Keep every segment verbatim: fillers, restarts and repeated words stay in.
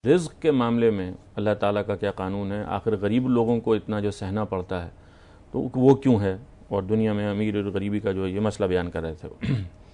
رزق کے معاملے میں اللہ تعالیٰ کا کیا قانون ہے؟ آخر غریب لوگوں کو اتنا جو سہنا پڑتا ہے تو وہ کیوں ہے؟ اور دنیا میں امیر اور غریبی کا جو یہ مسئلہ بیان کر رہے تھے.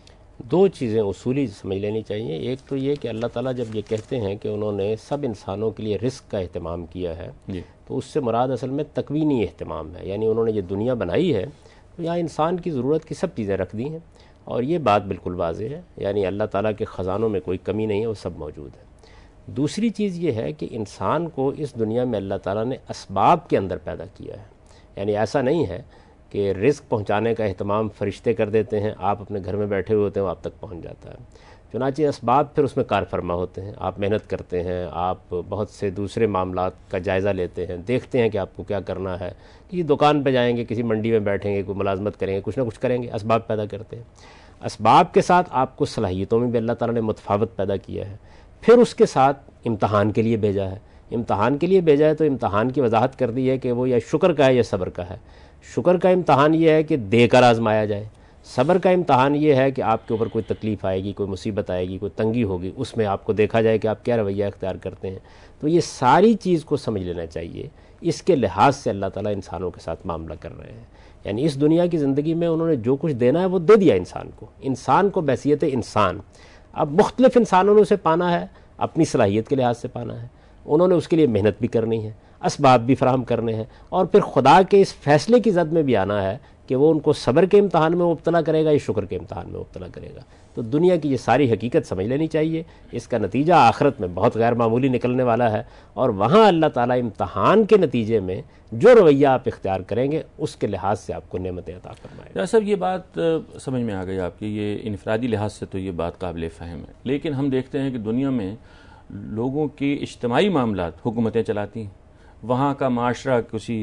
دو چیزیں اصولی سمجھ لینی چاہیے. ایک تو یہ کہ اللہ تعالیٰ جب یہ کہتے ہیں کہ انہوں نے سب انسانوں کے لیے رزق کا اہتمام کیا ہے جی. تو اس سے مراد اصل میں تکوینی اہتمام ہے. یعنی انہوں نے یہ دنیا بنائی ہے تو یہاں انسان کی ضرورت کی سب چیزیں رکھ دی ہیں، اور یہ بات بالکل واضح ہے. یعنی اللہ تعالیٰ کے خزانوں میں کوئی کمی نہیں ہے، وہ سب موجود ہے. دوسری چیز یہ ہے کہ انسان کو اس دنیا میں اللہ تعالیٰ نے اسباب کے اندر پیدا کیا ہے. یعنی ایسا نہیں ہے کہ رزق پہنچانے کا اہتمام فرشتے کر دیتے ہیں، آپ اپنے گھر میں بیٹھے ہوئے ہوتے ہیں وہ آپ تک پہنچ جاتا ہے. چنانچہ اسباب پھر اس میں کار فرما ہوتے ہیں. آپ محنت کرتے ہیں، آپ بہت سے دوسرے معاملات کا جائزہ لیتے ہیں، دیکھتے ہیں کہ آپ کو کیا کرنا ہے. کسی دکان پہ جائیں گے، کسی منڈی میں بیٹھیں گے، کوئی ملازمت کریں گے، کچھ نہ کچھ کریں گے. اسباب پیدا کرتے ہیں. اسباب کے ساتھ آپ کو صلاحیتوں میں بھی اللہ تعالیٰ نے متفاوت پیدا کیا ہے. پھر اس کے ساتھ امتحان کے لیے بھیجا ہے. امتحان کے لیے بھیجا ہے تو امتحان کی وضاحت کر دی ہے کہ وہ یا شکر کا ہے یا صبر کا ہے. شکر کا امتحان یہ ہے کہ دے کر آزمایا جائے. صبر کا امتحان یہ ہے کہ آپ کے اوپر کوئی تکلیف آئے گی، کوئی مصیبت آئے گی، کوئی تنگی ہوگی، اس میں آپ کو دیکھا جائے کہ آپ کیا رویہ اختیار کرتے ہیں. تو یہ ساری چیز کو سمجھ لینا چاہیے. اس کے لحاظ سے اللہ تعالیٰ انسانوں کے ساتھ معاملہ کر رہے ہیں. یعنی اس دنیا کی زندگی میں انہوں نے جو کچھ دینا ہے وہ دے دیا انسان کو. انسان کو بحیثیت انسان اب مختلف انسانوں نے اسے پانا ہے، اپنی صلاحیت کے لحاظ سے پانا ہے. انہوں نے اس کے لیے محنت بھی کرنی ہے، اسباب بھی فراہم کرنے ہیں، اور پھر خدا کے اس فیصلے کی زد میں بھی آنا ہے کہ وہ ان کو صبر کے امتحان میں مبتلا کرے گا یا شکر کے امتحان میں مبتلا کرے گا. تو دنیا کی یہ ساری حقیقت سمجھ لینی چاہیے. اس کا نتیجہ آخرت میں بہت غیر معمولی نکلنے والا ہے، اور وہاں اللہ تعالیٰ امتحان کے نتیجے میں جو رویہ آپ اختیار کریں گے اس کے لحاظ سے آپ کو نعمتیں عطا فرمائے گا. صاحب یہ بات سمجھ میں آ گئی آپ کی. یہ انفرادی لحاظ سے تو یہ بات قابل فہم ہے، لیکن ہم دیکھتے ہیں کہ دنیا میں لوگوں کی اجتماعی معاملات حکومتیں چلاتی ہیں. وہاں کا معاشرہ کسی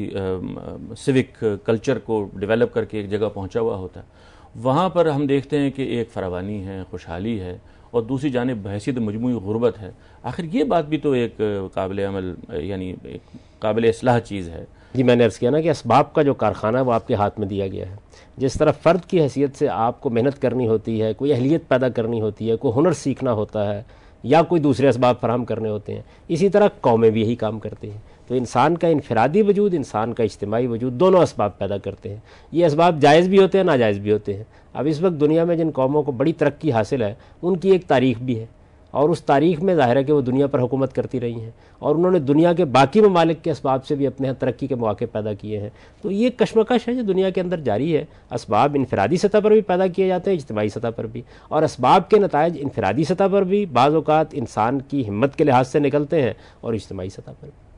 سیوک کلچر کو ڈیولپ کر کے ایک جگہ پہنچا ہوا ہوتا ہے. وہاں پر ہم دیکھتے ہیں کہ ایک فراوانی ہے، خوشحالی ہے، اور دوسری جانب بحیثیت مجموعی غربت ہے. آخر یہ بات بھی تو ایک قابل عمل یعنی ایک قابل اصلاح چیز ہے. جی میں نے عرض کیا نا کہ اسباب کا جو کارخانہ ہے وہ آپ کے ہاتھ میں دیا گیا ہے. جس طرح فرد کی حیثیت سے آپ کو محنت کرنی ہوتی ہے، کوئی اہلیت پیدا کرنی ہوتی ہے، کوئی ہنر سیکھنا ہوتا ہے، یا کوئی دوسرے اسباب فراہم کرنے ہوتے ہیں، اسی طرح قومیں بھی یہی کام کرتی ہیں. تو انسان کا انفرادی وجود، انسان کا اجتماعی وجود، دونوں اسباب پیدا کرتے ہیں. یہ اسباب جائز بھی ہوتے ہیں، ناجائز بھی ہوتے ہیں. اب اس وقت دنیا میں جن قوموں کو بڑی ترقی حاصل ہے ان کی ایک تاریخ بھی ہے، اور اس تاریخ میں ظاہر ہے کہ وہ دنیا پر حکومت کرتی رہی ہیں، اور انہوں نے دنیا کے باقی ممالک کے اسباب سے بھی اپنے یہاں ترقی کے مواقع پیدا کیے ہیں. تو یہ کشمکش ہے جو دنیا کے اندر جاری ہے. اسباب انفرادی سطح پر بھی پیدا کیے جاتے ہیں، اجتماعی سطح پر بھی، اور اسباب کے نتائج انفرادی سطح پر بھی بعض اوقات انسان کی ہمت کے لحاظ سے نکلتے ہیں اور اجتماعی سطح پر بھی.